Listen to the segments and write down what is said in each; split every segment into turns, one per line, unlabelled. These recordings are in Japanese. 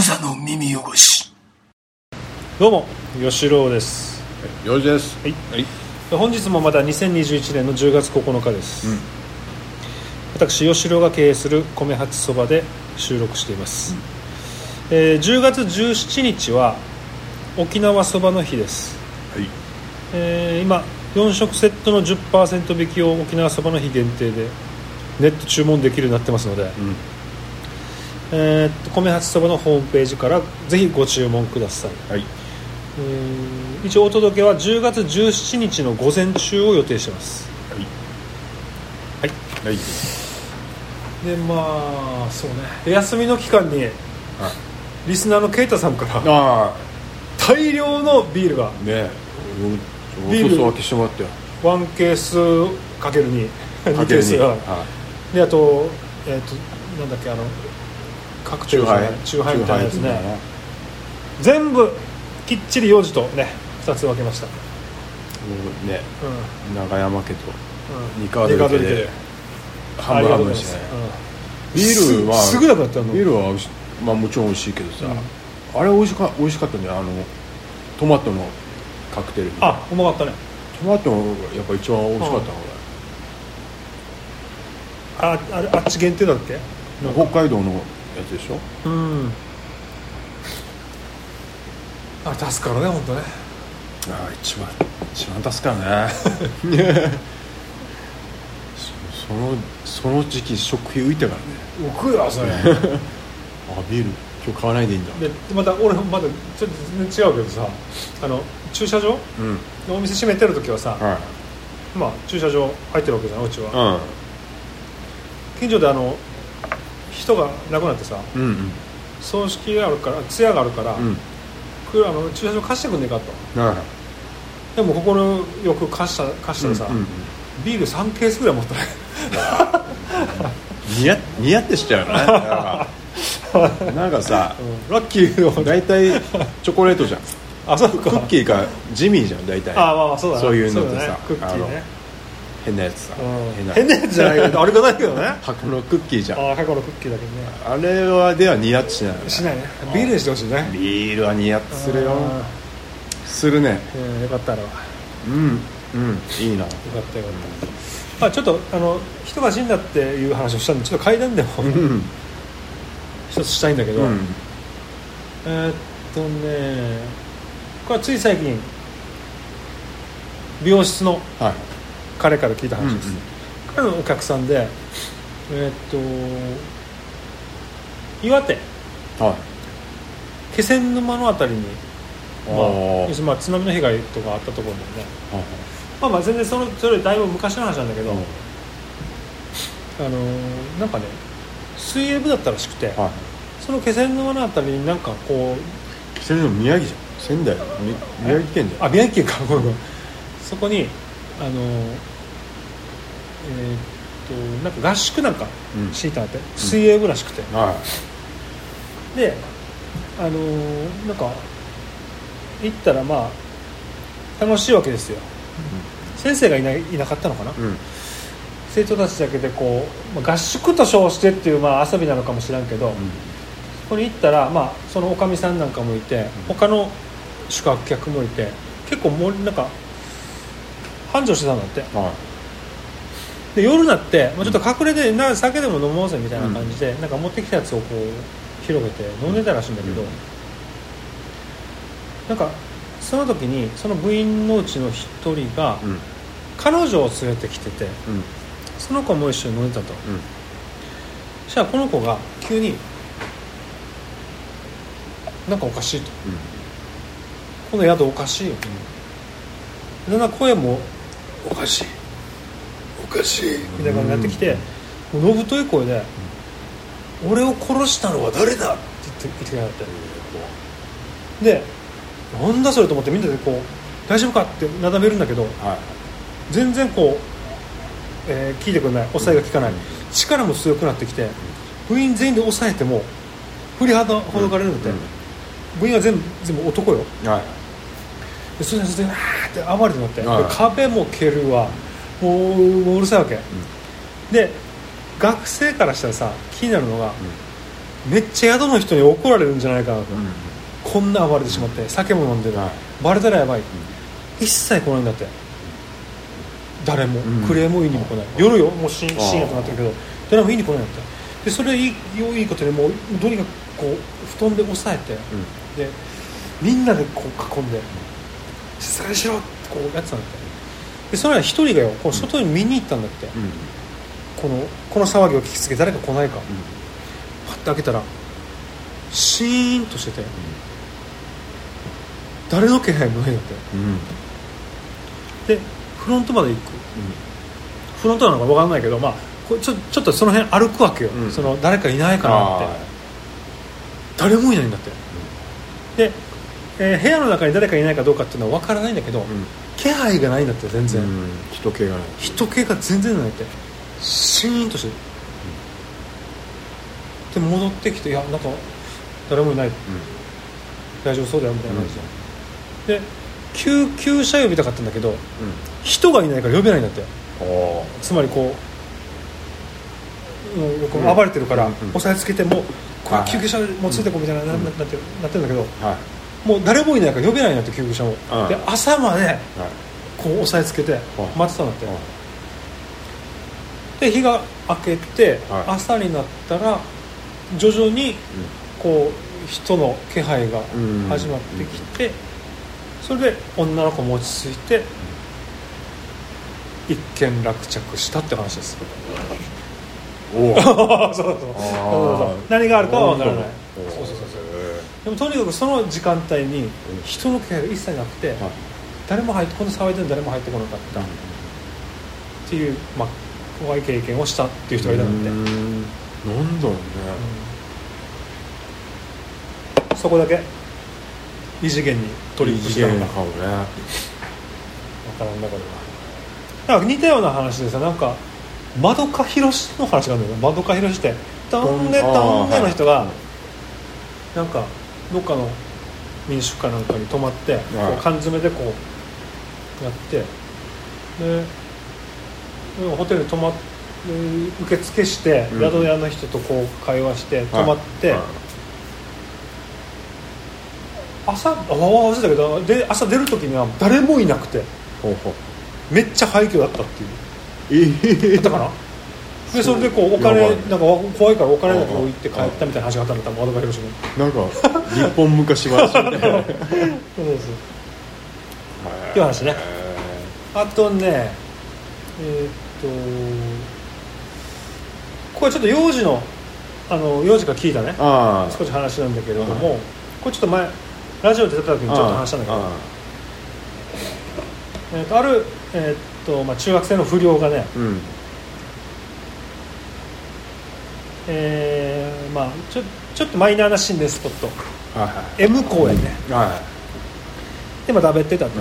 無座の耳汚し。
どうも吉郎です。
よろしです。
はい、はい、本日もまた2021年の10月9日です、私吉郎が経営する米八そばで収録しています、10月17日は沖縄そばの日です、今4食セットの 10% 引きを沖縄そばの日限定でネット注文できるようになってますので、米八そばのホームページからぜひご注文ください。一応お届けは10月17日の午前中を予定してます。はい、でまあそうね、休みの期間にリスナーのケイタさんから大量のビールが
ね、
ビール
分けしてもらったよ。
1ケースかける2ケースが、であとなんだっけ、カクテルじゃないチューハイみたいなやつね、全部きっちり4時とね2つ分けました。
ね、長山家と二川家で半分半分してね。ビールは
すぐなくなったの。
ビールはまあもちろん美味しいけどさ、あれ美味しかったね。トマトのカクテル。
うまかったね。
トマトやっぱ一番美味しかったの。
あっち限定だっけ？
北海道のやつでしょ。
あれ助かるね、本当ね。
一番助かるね。その時期食費浮いたからね。
浮くよそれ。
ビール今日買わないでいいんだ。
でまた俺まだちょっと全然違うけどさ、駐車場、お店閉めてる時はさ、まあ駐車場入ってるわけじゃん、うちは。近所で人が亡くなってさ、葬式があるから通夜があるから、駐車場貸してくんねえかと。でも心よく貸したらさ、ビール3ケースぐらい持ったね。
似合ってしちゃうな。なんかさ、
ラッキーの
大体チョコレートじゃん。
そうか。
クッキーかジミーじゃん大体。
まあそうだね。
そういうのってさ、
クッキーね。
変なやつさ、
変なやつじゃないけどあれがないけどね。
箱のクッキーじゃん。
箱のクッキーだけどね。
あれはでは似合ってしない
ね。ビールにしてほしいね。
ビールは似合ってするよ。するね。
よかったら。
いいな。よか
った。ちょっと人が死んだっていう話をしたんで、ちょっと階段でも一つしたいんだけど、これはつい最近美容室の彼から聞いた話です。彼のお客さんで岩手、気仙沼のあたりに、津波の被害とかあったところでね、全然それだいぶ昔の話なんだけど、なんかね水泳部だったらしくて、その気仙沼のあたりになんかこう、
気仙沼宮城じゃん。仙台宮城県だよ。
宮城県か。そこになんか合宿なんか敷いたんだって、水泳部らしくて、でなんか行ったらまあ楽しいわけですよ。先生がいなかったのかな、生徒たちだけでこう、合宿と称してっていう、遊びなのかもしれんけど、そこに行ったら、そのおかみさんなんかもいて、他の宿泊客もいて、結構なんか繁盛してたんだって、で夜になって、ちょっと隠れて酒でも飲もうぜみたいな感じで、なんか持ってきたやつをこう広げて飲んでたらしいんだけど、なんかその時にその部員のうちの一人が彼女を連れてきてて、その子も一緒に飲んでたと。そしたらこの子が急になんかおかしいと、この宿おかしいよ、だんだん声もおかしいみたいな感じになってきて、のぶとい声で、俺を殺したのは誰だって言ってきやがって、でなんだそれと思ってみんなでこう大丈夫かってなだめるんだけど、全然こう、聞いてくれない、抑えが効かない、力も強くなってきて、部員全員で抑えても振りほどかれるんだって、部員は全部男よ。でそれでって暴れてなって、壁も蹴るわ、もううるさいわけ、で学生からしたらさ、気になるのが、 めっちゃ宿の人に怒られるんじゃないかなと、こんな暴れてしまって、酒も飲んでる、バレたらやばい、一切来ないんだって、誰も、クレームを言いにも来ない、夜よ、もう深夜となってるけど誰も言いに来ないんだって。でそれいいことでもうとにかくこう布団で押さえて、でみんなでこう囲んで静かにしろってこうやってたんだって。でそれは一人がよこう外に見に行ったんだって、この騒ぎを聞きつけ誰か来ないか、パッて開けたらシーンとしてて、誰の気配もないんだって、でフロントまで行く、フロントなのか分かんないけど、まあちょっとその辺歩くわけよ、その誰かいないかなって、誰もいないんだって、で、部屋の中に誰かいないかどうかっていうのは分からないんだけど、気配がないんだって全然、
人気がない、
人気が全然ないって、シーンとしてる、で戻ってきて、いやなんか誰もいない、大丈夫そうだよみたいな感じで、で救急車呼びたかったんだけど、人がいないから呼べないんだって。つまりこう暴れてるから押さえつけてもこれ救急車もついてこうみたいななってるんだけど、もう誰もいないから呼べないんだって、救急車も。で朝までこう押さえつけて待ってたんだって。で日が明けて朝になったら徐々にこう人の気配が始まってきて、それで女の子も落ち着いて一件落着したって話です。そう何があるかは分からない。でもとにかくその時間帯に人の気配が一切なくて、誰も入ってこの騒いでる誰も入ってこなかったっていう、まあ怖い経験をしたっていう人がいたんだって。
なんだろうね、
そこだけ異次元にトリップしたのか分からんだこれは。だから似たような話でさ、なんかマドカヒロシの話があるんだよ。マドカヒロシってトンネの人がなんかどっかの民宿かなんかに泊まって、こう缶詰でこうやって、でホテル泊まって受付して、宿屋の人とこう会話して泊まって、朝忘れたけど、で朝出る時には誰もいなくて、めっちゃ廃墟だったっていうだったかな。でそれでこうお金なんか怖いからお金だけ置いて帰ったみたいな話があったんだったら、窓が広し
なんか日本昔話みたいなそうです
っていう話ね。あとねこれちょっと幼児から聞いたね少し話なんだけれども、これちょっと前ラジオで出た時にちょっと話したんだけど、ある中学生の不良がね、ちょっとマイナーな心霊スポット、M 公園ね、でだべってたって、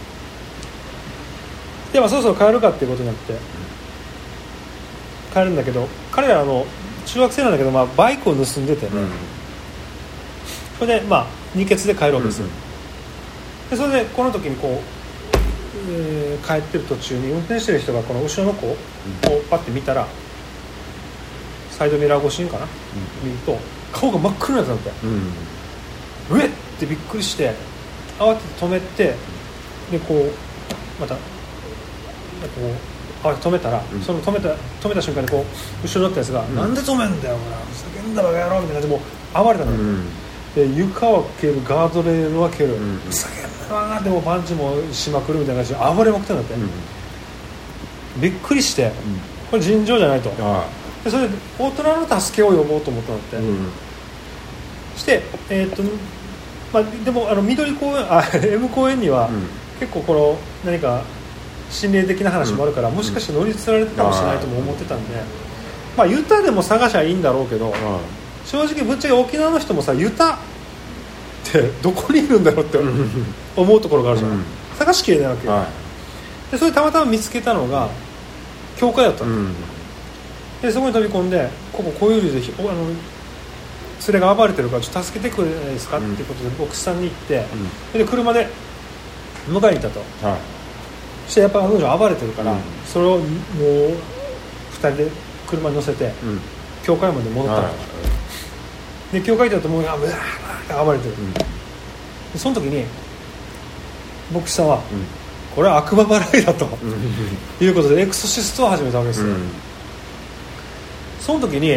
でそろそろ帰るかっていうことになって帰るんだけど、彼ら中学生なんだけど、バイクを盗んでてね、それで二欠で帰るわけですよ、でそれでこの時にこう、帰ってる途中に運転してる人がこの後ろの子をパッて見たら、サイドミラー越しにかな、見ると顔が真っ黒なやつなんだよ、うえってびっくりして慌てて止めて、でこうまたこう慌てて止めたら、その止めた瞬間にこう後ろだったやつが、なんで止めんだよほらふざけんだバカ野郎みたいな感じでもう暴れたのよ、で床を蹴る、ガードレールは蹴る、ふざけんなよな、でもパンチもしまくるみたいな感じで暴れまくってんだって、びっくりして、これ尋常じゃないと、でそれで大人の助けを呼ぼうと思ったんだって、してでも緑公園M 公園には、結構この何か心霊的な話もあるから、もしかして乗り移られてたかもしれないとも思ってたんで、ユタでも探しゃいいんだろうけど、正直ぶっちゃけ沖縄の人もさ、ユタってどこにいるんだろうって思うところがあるじゃん、探しきれないわけよ、でそれたまたま見つけたのが教会だったの、でそこに飛び込んで、こういう理由で連れが暴れてるからちょっと助けてくれないですかっていうことで牧師さんに行って、で車で迎えに行ったと、そしてやっぱ彼女暴れてるから、それをもう2人で車に乗せて、教会まで戻ったの、 で今日書いてあるともううわーって暴れてる、でその時に牧師さんは、これは悪魔払いだと、いうことでエクソシストを始めたわけですよ、その時に、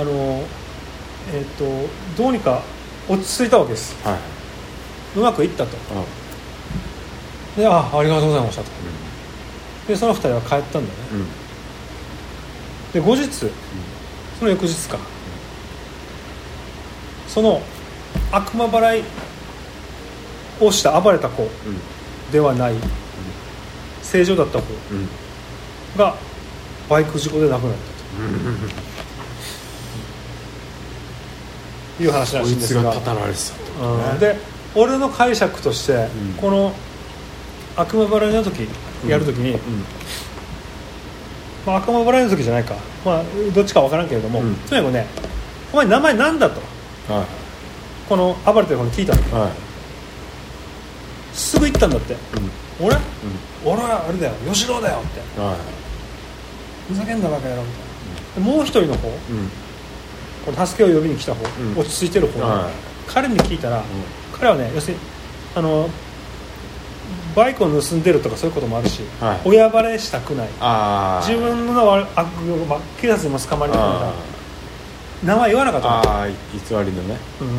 どうにか落ち着いたわけです、うまくいったと、でありがとうございましたと、でその2人は帰ったんだよね、で後日、その翌日か、その悪魔払いをした暴れた子ではない、正常だった子がバイク事故で亡くなったという話らしいんですが、
こいつが語られてたと、
で俺の解釈として、この悪魔払いの時やる時に、悪魔払いの時じゃないか、どっちか分からんけれども、とにかくね、お前名前なんだと、この暴れてる子に聞いたの、すぐ言ったんだって、俺はあれだよ、吉郎だよって、ふざけんなバカ野郎みたいな、もう一人の方、この助けを呼びに来た方、落ち着いてる方、彼に聞いたら、彼はね、要するにバイクを盗んでるとかそういうこともあるし、親バレしたくない、自分の悪行を警察にも捕まりたくない、名前言わなかった
偽りのね、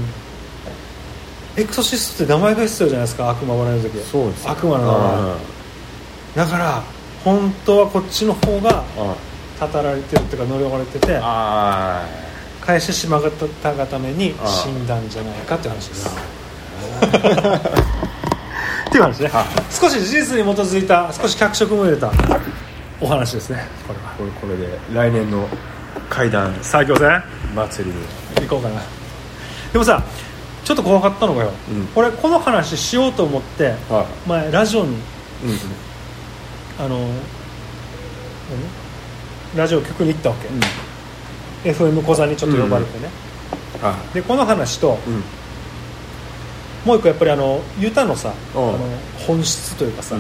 エクソシストって名前が必要じゃないですか、悪魔払いの時は。
そうです、
悪魔の名前だから、本当はこっちの方がたたられてるっていうか呪われてて、返してしまったがために死んだんじゃないかっていう話ですっていう話ね、少し事実に基づいた、少し脚色も入れたお話ですね。
これで来年の怪談
最強戦
祭りに
行こうかな。でもさ、ちょっと怖かったのがよ、俺この話しようと思って、前ラジオに、ラジオ局に行ったわけ、FM 小座にちょっと呼ばれてね、でこの話と、もう一個やっぱりユタのさ、本質というかさ、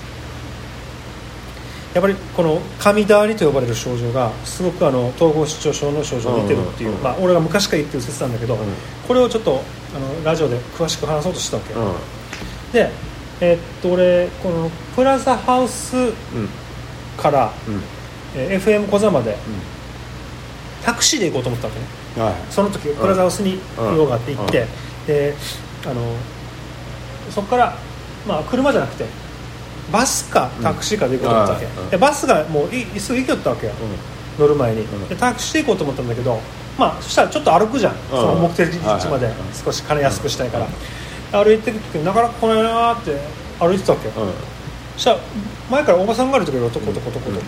やっぱりこの神だわりと呼ばれる症状がすごく統合失調症の症状に似てるっていう、俺が昔から言ってる説なんだけど、これをちょっとラジオで詳しく話そうとしたわけ、で俺このプラザハウスから、FM 小座まで、タクシーで行こうと思ったわけね、その時プラザハウスに用があって行って、でそこから、車じゃなくてバスかタクシーかで行こうと思ったわけ、でバスがもうすぐ行きよったわけよ、乗る前に。でタクシーで行こうと思ったんだけど、そしたらちょっと歩くじゃん、その目的地まで少し金安くしたいから、歩いてるってなかなか来ないなって歩いてたわけよ、そしたら前からおばさんが歩いてくれるトコトコトコトコ、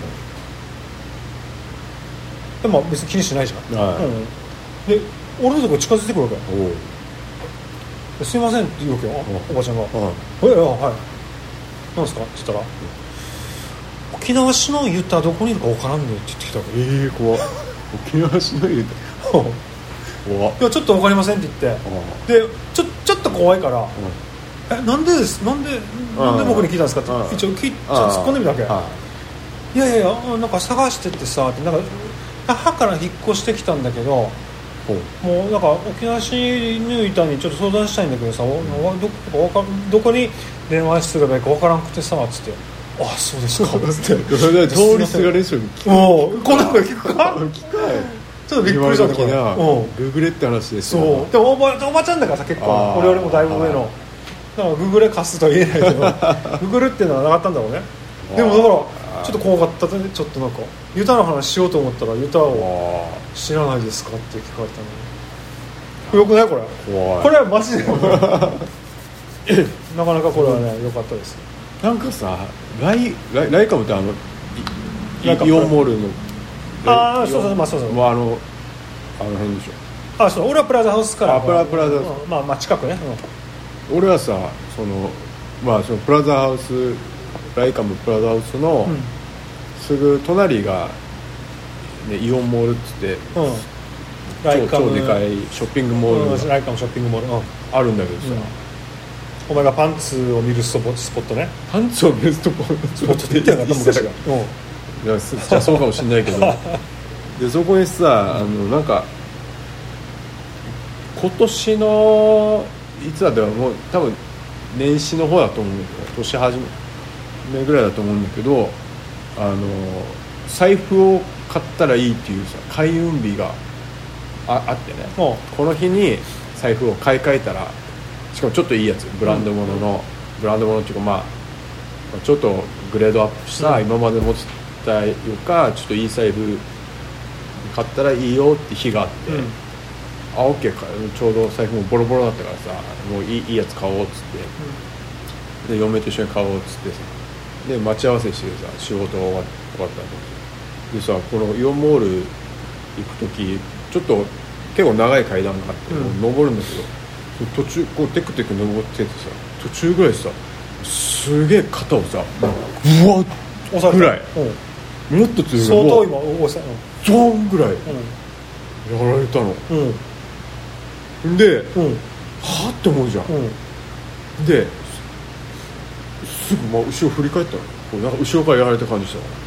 でも別に気にしないじゃん、で俺のとこ近づいてくるわけよ、すいませんって言うわけよ、おばちゃんが、なんですかって言ったら、沖縄市のユタどこにいるか分からんねって言ってきたわけ。
怖っ沖縄市のユタ怖っ、
いやちょっと分かりませんって言って、でちょっと怖いから、なんで僕に聞いたんですかって一応ちょっと突っ込んでみたわけ、いやなんか探してってさって、なんか那覇から引っ越してきたんだけど、もうなんか沖縄市のユタにちょっと相談したいんだけどさ、どこに電話すればいいか分からんくてさつって、そうですかって
通りすがりでしょ、
こんな声聞くかちょっとびっくりしたんだけど、
ググレって話ですよ、
そうでもおばちゃんだからさ、結構俺よりもだいぶ上の、だからググレ貸すとは言えないけどググルっていうのはなかったんだろうね。でもだからちょっと怖かったね、ちょっとなんかユタの話しようと思ったら、ユタを知らないですかって聞かれたの。よくないこれ、これはマジでなかなかこれはね、良かったです。
なんかさ、ライカムってイオンモールの、
そうそう、
もうあの辺でし
ょ。そう、俺はプラザハウスから、
プラザ
ハウス、近くね、
俺はさ、そのプラザハウス、ライカムプラザハウスのすぐ隣が、イオンモールっつって、超でかいショッピングモール、
ライカムショッピングモール、
あるんだけどさ、
お前がパンツを見るスポットね。
パンツを見るスポットって言ってなかった昔が。じゃあそうかもしれないけどでそこにさ、なんか今年のいつだったらもう多分年始の方だと思うんだけど、年始めぐらいだと思うんだけど、財布を買ったらいいっていうさ開運日が あってね、この日に財布を買い替えたら、しかもちょっといいやつ、ブランド物の、ブランド物っていうか、まあちょっとグレードアップした、今まで持ってたよかちょっといい財布買ったらいいよって日があって、あ、OK、ちょうど財布もボロボロだったからさ、もういいやつ買おうっつって、で嫁と一緒に買おうっつってさ、で待ち合わせしてさ、仕事が終わったんでさ、このイオンモール行く時ちょっと結構長い階段があって、登るんだけど、途中こうテクテク登っててさ、途中ぐらいさすげえ肩をさうわっぐらい、もっと強い、
相当今押さ
ゾーンぐらいやられたの、で、はって思うじゃん、ですぐ、まあ、後ろ振り返ったの、こうなんか後ろからやられた感じしたから、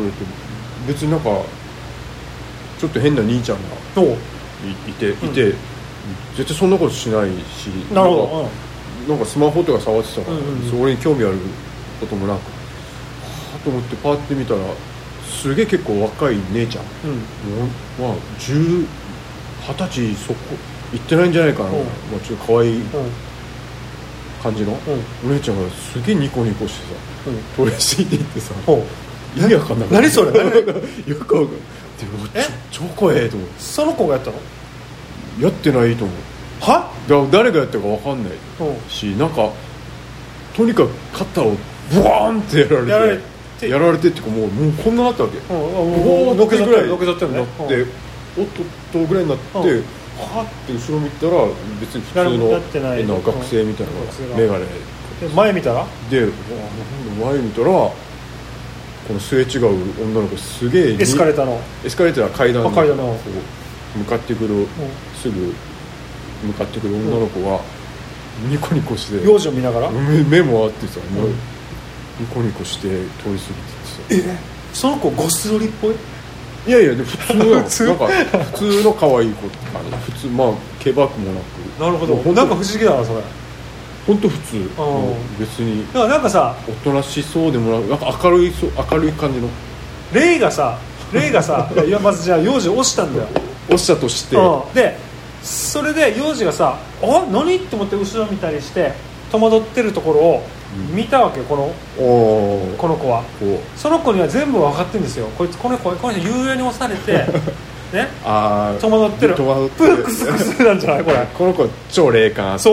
別になんかちょっと変な兄ちゃんがいて、絶対そんなことしないし、
なるほど、
なんかスマホとか触ってたから、それに興味あることもなく、はぁと思ってパーって見たら、すげえ結構若い姉ちゃん、まあ20歳そこ行ってないんじゃないかな、まあ、ちょっと可愛い感じの、お姉ちゃんがすげえニコニコしてさ、通り過ぎていってさ、意味わかんない、
何それよくわかん
ない超怖えと思って。
その子がやったの？
やってないと思う。
は？
誰がやったかわかんないし、なんかとにかく肩をブワーンってやられてっていうか、もうこんななったわけ、
のけぞってるね、
なって、おっとっとぐらいになって、はって後ろ見たら別に普通の変な学生みたいなのが眼鏡
で、前見たら
前見たら、このすれ違う女の子、すげえ
エスカレーター
階段
の
向かってくる、すぐ向かってくる女の子がニコニコして、
幼児を見ながら
目もあってさ、ニコニコして通り過ぎててさ、
その子ゴスロリっぽい？
いやいや、で普通なんか普通の可愛い子って感じ、普通、まあケバくもなく。
なるほど、なんか不思議だなそれ。
本当普通、別に
だからなんかさ、
おとなしそうでもなく、なんか明るい感じの。
レイがさいや、まずじゃあ幼児を押したんだよ。
押したとして、
でそれで幼児がさ、何って思って後ろ見たりして戸惑ってるところを見たわけ、この子は。その子には全部分かってるんですよ。この人幽霊に押されてね、戸惑ってる、クスクスなんじゃないこれ。
この子超霊感あって、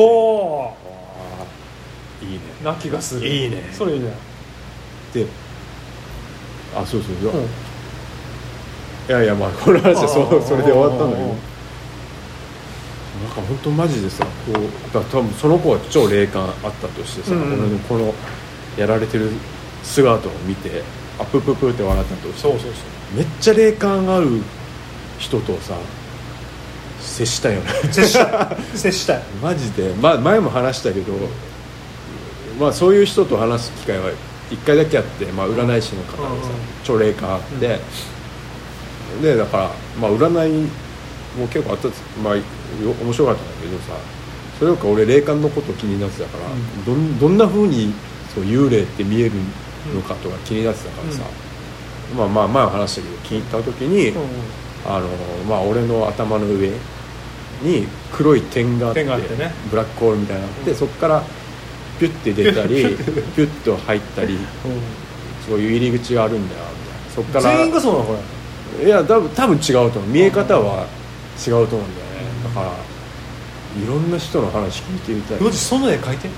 そういいね、な気がする。
いいね、
それいいね。
で、そう、いやまあこの話はそれで終わったんだけど、なんか本当マジでさ、多分その子は超霊感あったとしてさ、このやられてる姿を見てプーって笑ったとして、めっちゃ霊感ある人とさ接したいよね。
接したい
マジで、前も話したけど、まあそういう人と話す機会は1回だけあって、まあ、占い師の方でさ、超霊感あって、でだから、まあ、占いも結構あった、まあ面白かったんだけどさ、それよりか俺霊感のこと気になってたから、どんな風にそう幽霊って見えるのかとか気になってたからさ、まあ前は話したけど、聞いた時に、まあ俺の頭の上に黒い点があって、ブラックホールみたいなのがあって、そこからピュッて出たりピュッと入ったり、そういう入り口があるんだよみたいな。そこから
全員がそうなのこれ？
いや多分違うと思う、見え方は違うと思うんだよね。だからいろんな人の話聞いてみたい。
よし、その絵描いて。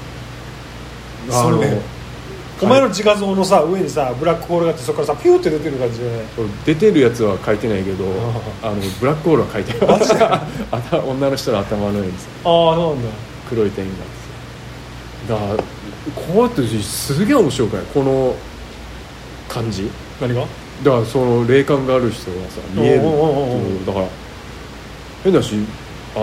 お前の自画像のさ上にさブラックホールがあって、そこからさピューって出てる感じでね。
出てるやつは描いてないけど、ブラックホールは描いてる。女の人の頭の上にさ、
そうなんだ、
黒い点があって、だからこうやってすげえ面白くないこの感じ。
何が？
だからその霊感がある人がさ見えるだから変だし、こ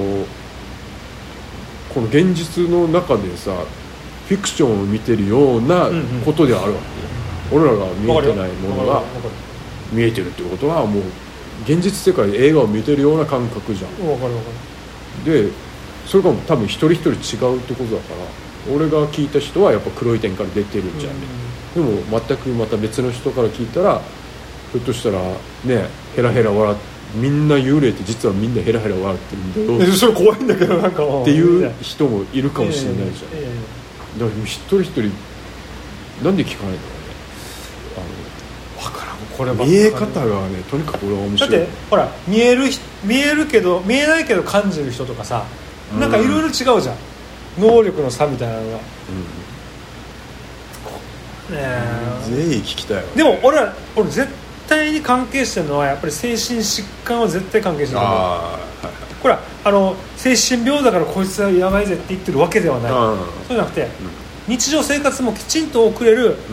の現実の中でさフィクションを見てるようなことであるわけ、俺らが見えてないものが見えてるっていうことは、もう現実世界で映画を見てるような感覚じゃん。
分かる
でそれが多分一人一人違うってことだから俺が聞いた人はやっぱ黒い点から出てるんじゃん、でも全くまた別の人から聞いたらひょっとしたらねヘラヘラ笑ってみんな幽霊って実はみんなヘラヘラ笑ってるんだよ
それ怖いんだけどなんか
っていう人もいるかもしれないじゃん。だから一人一人なんで聞かないんだろうね。
分からんこればっかり
見え方がねとにかく俺は面白い。
だってほら見えるけど見えないけど感じる人とかさ、なんかいろいろ違うじゃん、能力の差みたいなのが、
ぜひ聞きたいわ。
でも俺絶対に関係してるのはやっぱり精神疾患は絶対関係してると思う。これは精神病だからこいつはやばいぜって言ってるわけではない、そうじゃなくて、日常生活もきちんと送れる、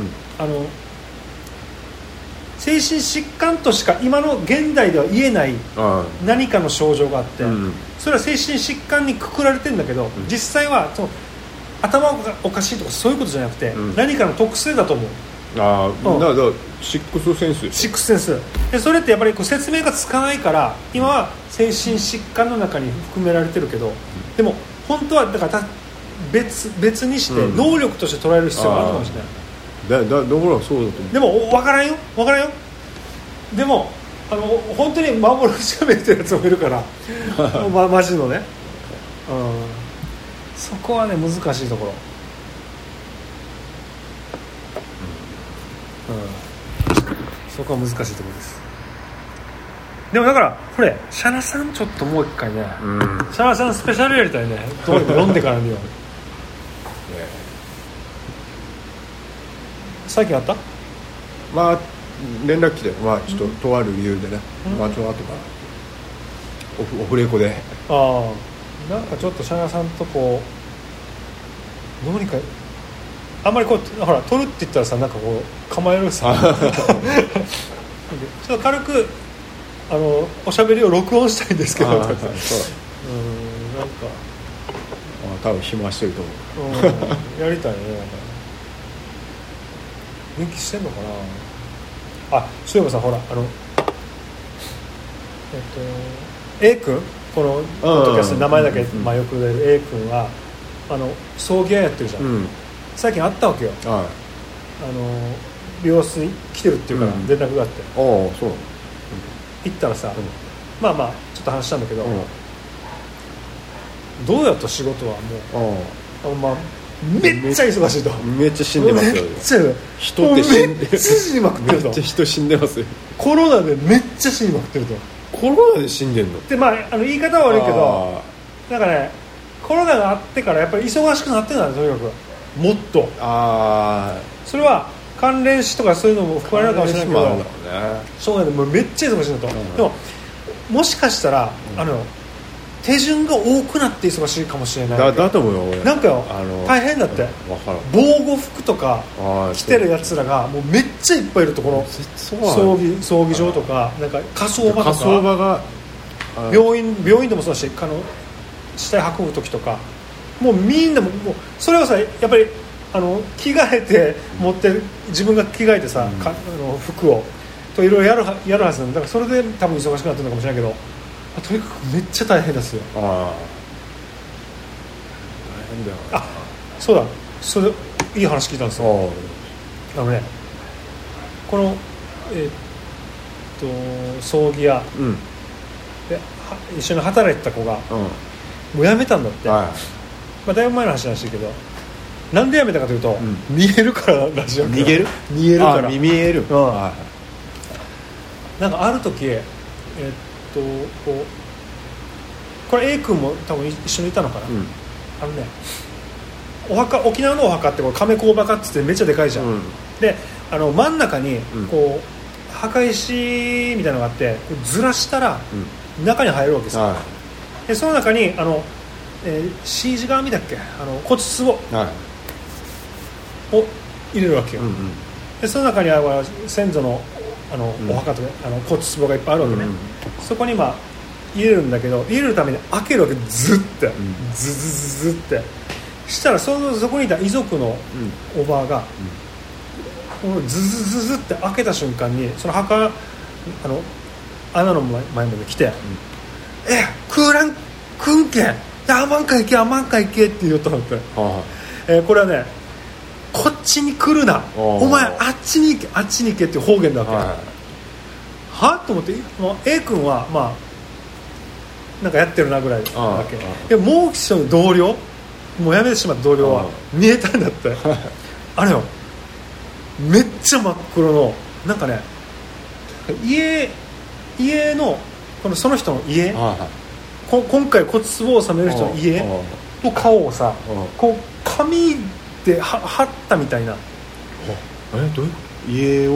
精神疾患としか今の現代では言えない何かの症状があって、それは精神疾患にくくられてるんだけど、実際はその頭がおかしいとかそういうことじゃなくて、何かの特性だと思う。
だからシックスセンス
シックスセンスで、それってやっぱりこう説明がつかないから今は精神疾患の中に含められてるけど、でも本当はだから別にして能力として捉える必要があるかもしれない。
だからそうだと思う。
でも分からんよでも本当に幻が見えてるやつもいるからマジのね、そこはね難しいところ、そこは難しいところです。でもだからこれシャナさんちょっともう一回ね、シャナさんスペシャルやりたいね、どうにか読んでからには最近あった？
まあ連絡来て、まあちょっととある理由でね、まあちょっと後からオフレコで、
なんかちょっとシャナさんとこうどうにかあんまりこうほら撮るって言ったらさなんかこう構えるさちょっと軽くおしゃべりを録音したいんですけどなんか
多分暇してると思う、
やりたいね。元気してんのかな。そういえばさほらA 君このポッドキャスト名前だけ、よく出る A 君は葬儀屋やってるじゃん、最近会ったわけよ、美容室に来てるっていうから連絡があって、
そう
行ったらさ、まあちょっと話したんだけど、どうやと仕事はもうめっちゃ忙しいと。
めっちゃ死んでますよ。
めっちゃ
人って死んで
めっちゃ死にまくってると。
めっちゃ人死んでますよ。
コロナでめっちゃ死にまくってると。
コロナで死んでんの？
で言い方は悪いけど、なんかねコロナがあってからやっぱり忙しくなってるんだね、とにかくもっと。それは関連死とかそういうのも含まれるかもしれないけど、そうなんでもうめっちゃ忙しいんだと。でももしかしたら手順が多くなって忙しいかもしれない。
だと思うよ俺。
なんかよ大変だって。防護服とか着てるやつらがもうめっちゃいっぱいいるところ。葬儀場とかなんか火葬場とか。
火葬場が
病院でもそうだし死体運ぶ時とかもうみんなもうそれはさやっぱり着替えて持って自分が着替えてさ、服をといろいろやるはずなんだから、それで多分忙しくなってるのかもしれないけど、とにかくめっちゃ大変ですよ。
大変だよ。
そうだ、それいい話聞いたんですよ。この葬儀屋で一緒に働いてた子がもう辞めたんだって。だいぶ前の話らしいけど、なんで辞めたかというと、見えるかららしい。
逃げる？
見えるから。
見える。
なんかある時これ A 君も多分一緒にいたのかな、沖縄のお墓ってこれ亀甲墓ってってめっちゃでかいじゃん、で真ん中にこう、墓石みたいなのがあってずらしたら中に入るわけですよ、でその中にC 字鏡だっけ骨壺を入れるわけよ、でその中には先祖のお墓とか骨壺がいっぱいあるわけね、そこに入れるんだけど、入れるために開けるわけ、ずってずってしたらそこにいた遺族のおばあが、ずって開けた瞬間にその墓穴の前まで来て、空欄くんけん、アマンカ行けアマンカ行けって言うと思って、
は
これはね、こっちに来るな、お前あっちに行けあっちに行けっていう方言だわけ、はと思って、もう A 君はまあなんかやってるなぐらいだわけで、もう一人の同僚、もう辞めてしまった同僚は見えたんだってあれよ、めっちゃ真っ黒のなんかね、家のその人の家、今回骨壺を収める人の家の顔をさ、こう紙で貼ったみたいな、
どういうこと？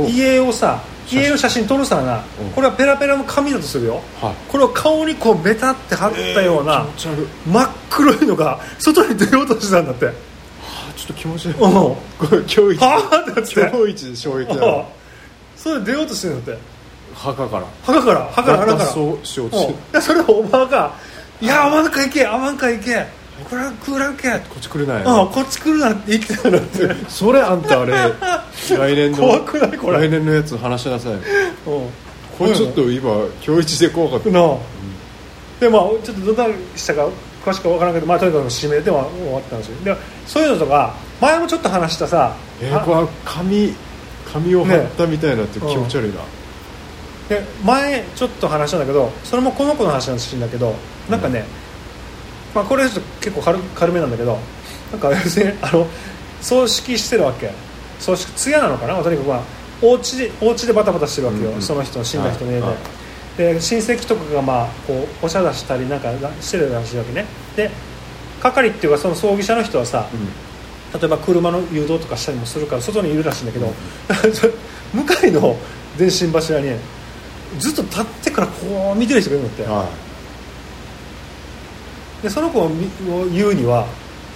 家を
さ、家の写真撮るさな、これはペラペラの紙だとするよ、これを顔にこうベタって貼ったような、真っ黒いのが外に出ようとしてたんだって。
ちょっと気持ち悪い。これ今日一で衝撃だよ。
それで出ようとしてるんだって。
墓から
そうしようとしてる。それをおばあが、いやアマンカ行けこれは食らうけ、こ
っち来るなよ、
こっち来るなって言ってたんだって。
それあんたあれ来年の
怖くないこれ、
来年のやつ話しなさい。これちょっと今今日一で怖かった
な。でまあちょっとどんなしたか詳しく分からんけど、まあとにかく締めでは終わったんですよ。でそういうのとか前もちょっと話したさ、
これ紙を貼ったみたいなって気持ち悪いな、
で前ちょっと話したんだけど、それもこの子の話なんだけど、なんかね、まあ、これちょっと結構軽めなんだけど、なんか要するに葬式してるわけ、葬式通夜なのかな、とにかくお家でバタバタしてるわけよ、その人の死んだ人の家で、親戚とかがまあこうお茶出したりなんかしてるらしいわけね。で係っていうかその葬儀社の人はさ、例えば車の誘導とかしたりもするから外にいるらしいんだけど、向かいの電信柱にずっと立ってからこう見てる人がいるんだって、でその子を言うには、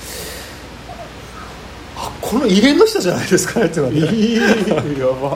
この家の人じゃないですかねって言うのね。やば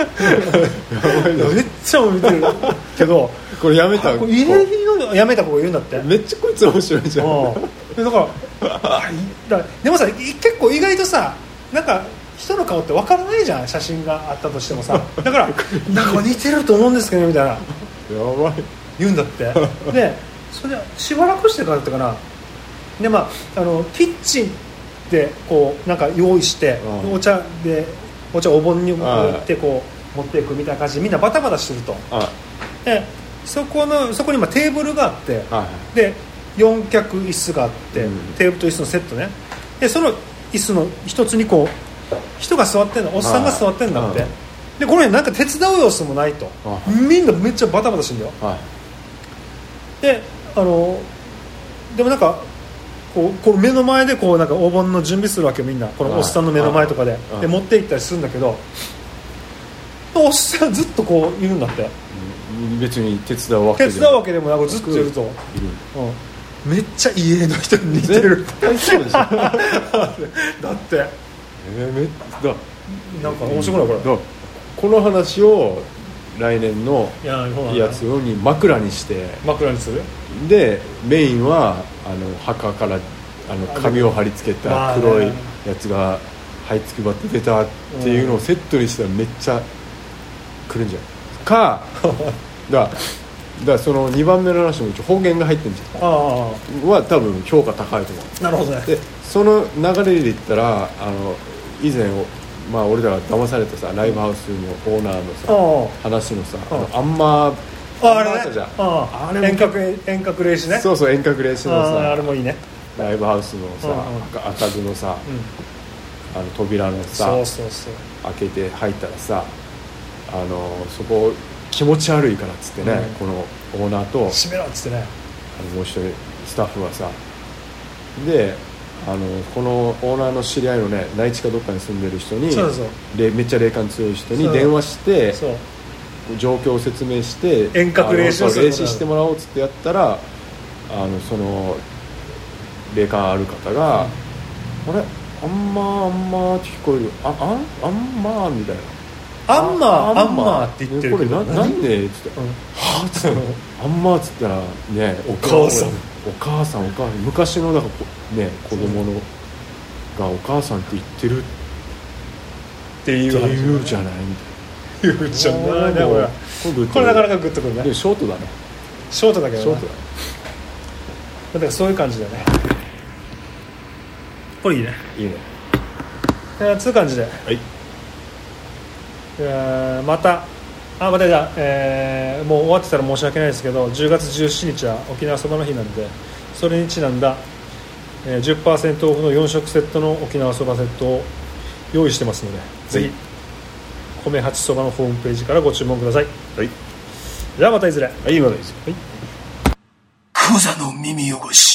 めっちゃ見てるけど、
これやめた
これ家のやめた子が言うんだって。
めっちゃこいつ面白いじゃん。
だからでもさ、結構意外とさ、なんか人の顔って分からないじゃん、写真があったとしてもさ。だからなんか似てると思うんですけどみたいな
やばい
言うんだって。でそれでしばらくしてからだったかな。でまあキッチンでこうなんか用意して、お茶お盆に持ってこう持っていくみたいな感じでみんなバタバタしてると。でそこに今テーブルがあって、で4脚椅子があって、テーブルと椅子のセットね。でその椅子の一つにこう人が座ってんの、おっさんが座ってんだって。でこれなんか手伝う様子もないと、みんなめっちゃバタバタしてるんだよ。ででもなんかこう目の前でこうなんかお盆の準備するわけよ、みんなこのおっさんの目の前とかで持って行ったりするんだけど、おっさんずっとこういるんだって。
別に手伝うわけでも
なくずっといると、めっちゃ家の人に似てる。
そうでしょ。だ
ってなんか面白くないこれ。
この話を来年のやつに枕にして
する。
でメインは墓から紙を貼り付けた黒いやつが這いつくばって出たっていうのをセットにしたらめっちゃ来るんじゃんか。だからその2番目の話も方言が入ってるんじゃんは多分評価高いと思う。
なるほどね。
でその流れで言ったら以前まあ、俺らが騙されたさライブハウスのオーナーのさ話のさあんま
あれね、あれ遠隔霊視ね。
そう遠隔霊視のさ
あれもいいね。
ライブハウスのさ開かずのさ扉のさ開けて入ったらさそこ気持ち悪いからっつってね、このオーナーと
閉めろっつってね、
もう一人スタッフがさでこのオーナーの知り合いのね内地かどっかに住んでる人にめっちゃ霊感強い人に電話して状況を説明して
遠隔霊視
してもらおうっつってやったらその霊感ある方が、あれあんまって聞こえるあんまみたいな
あんまって言ってるけど
これなんでっつってはっつってあんまっつったらねお母さん昔のだからね子供のがお母さんって言ってる
っていう
じゃないみたいな
言うじゃないねこれなかなかグッとくるね。
でショートだね。
ショートだけどね。 だからそういう感じだよね。これいいね。
いいね。
そういう感じで、
はい。
またじゃあ、もう終わってたら申し訳ないですけど、10月17日は沖縄そばの日なんで、それにちなんだ、10% オフの4食セットの沖縄そばセットを用意してますので、ぜひ米八そばのホームページからご注文ください。
はい。
じゃあまたいずれ。
はい、まだいいですよ。
はい。クザの耳汚し。